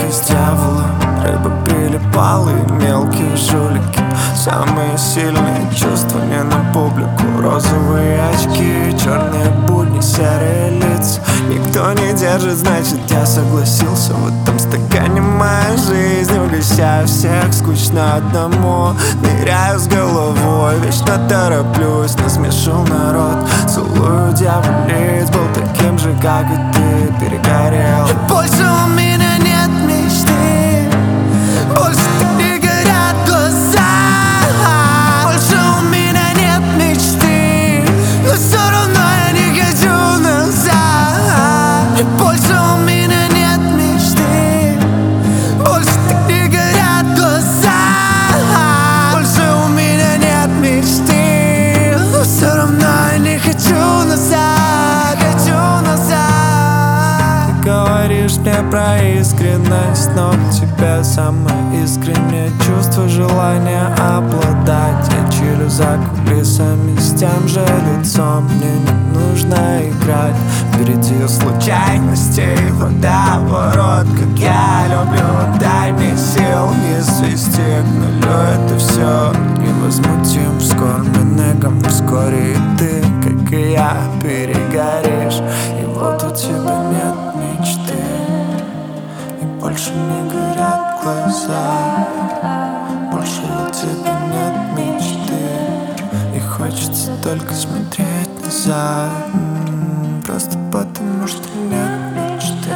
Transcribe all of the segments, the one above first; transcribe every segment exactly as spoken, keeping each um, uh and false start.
с дьяволом. Рыба прилипала и мелкие жулики. Самые сильные чувства не на публику. Розовые очки, черные будни, серые лица. Никто не держит, значит я согласился. В этом стакане моя жизнь. Угощаю всех, скучно одному. Ныряю с головой, вечно тороплюсь. Насмешил народ, целую дьяволиц. Был таким же, как и ты, перегорел. И больше у меня нет мечты. Больше так не горят глаза. Больше у меня нет мечты. Но все равно я не хочу назад. И больше у меня нет мечты. Больше так не горят глаза. Больше у меня нет мечты. Но все равно я не хочу назад. Хочу назад. Ты говоришь мне про искренность, но в тебе самое искреннее чувство, желание обладать. Я чилю за кулисами с тем же лицом. Мне не нужно играть впереди случайностей. Водоворот, как я люблю. Дай мне сил не свести к нулю. Это все невозмутим. Скормленным вскоре и ты, как и я, перегоришь. И вот у тебя нет мечты. И больше не горят глаза. Больше у тебя нет мечты. И хочется только смотреть назад. М-м, просто потому что нет мечты.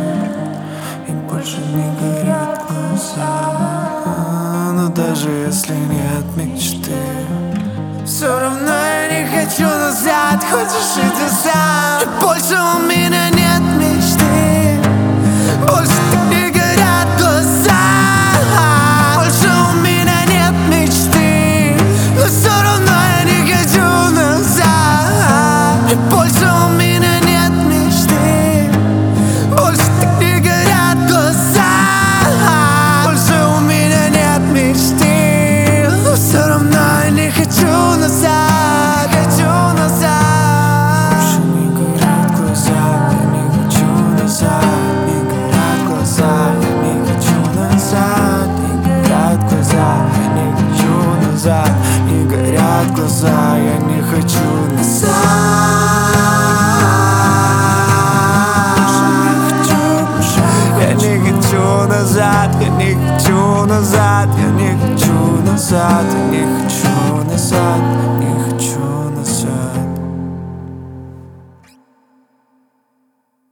И больше не горят глаза. Но даже если нет мечты, все равно я не хочу назад. Хочешь иди сам. И больше у меня нет мечты. Больше так не горят глаза. Больше у меня нет мечты. Но все равно я не хочу назад. И больше у меня нет мечты. Больше так не горят глаза. Больше у меня нет мечты. Но все равно я не хочу назад. Хочу назад. Больше не горят глаза. Я не хочу назад. Не горят глаза. Я не хочу назад. Не горят глаза. Я не хочу назад. Не горят глаза. Я не хочу назад. Я не хочу назад. Я не хочу назад. Я не хочу назад. Я не хочу назад.